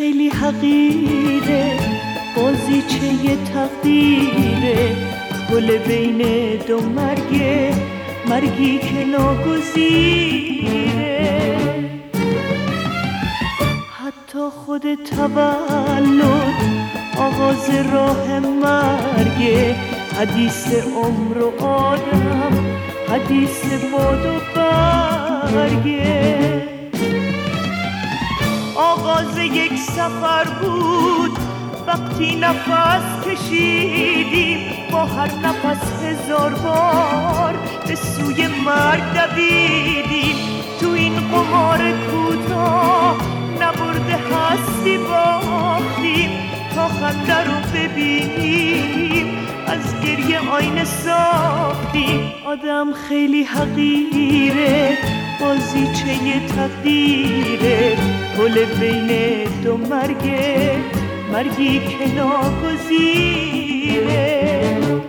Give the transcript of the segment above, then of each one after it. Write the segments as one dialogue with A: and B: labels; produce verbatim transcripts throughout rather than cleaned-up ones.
A: خیلی حقیره، بازیچه یه تقدیره، پل بین دو مرگه، مرگی که ناگزیره. حتی خود تولد آغاز راه مرگه، حدیث عمر و آدم، حدیث باد و برگه. آغاز یک سفر بود وقتی نفس کشیدیم، با هر نفس هزار بار به سوی مرگ دویدیم. تو این قمار کوتاه نبرده هستی باختیم، تا خنده رو ببینیم از گریه آینه ساختیم. آدم خیلی حقیره، بازیچه یه تقدیره، پل بین دو مرگه، مرگی که ناگزیره.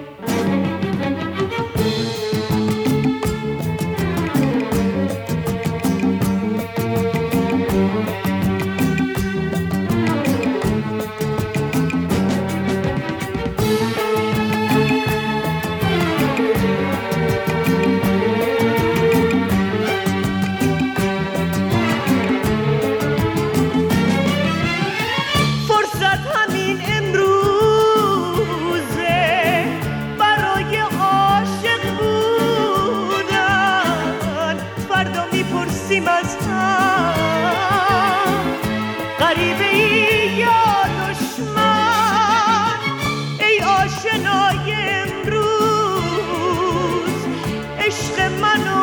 A: غریبه ای یا دشمن، ای آشنای امروز، عشق منو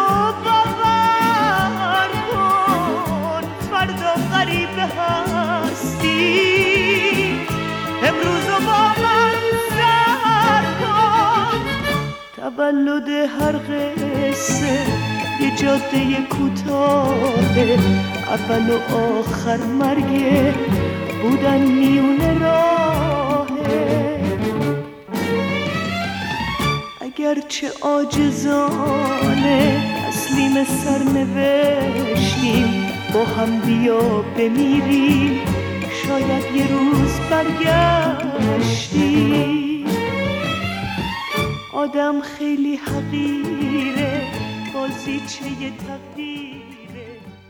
A: باور کن، فردا غریبه هستی. امروز رو با من سر کن. تولد هر قصه یه جاده کوتاهه، اول و آخر مرگه، بودن میونه راهه. اگرچه عاجزانه تسلیم سرنوشتیم، با هم بیا بمیریم، شاید یه روز برگشتیم. آدم خیلی حقیره، بازیچه یه تقدیره.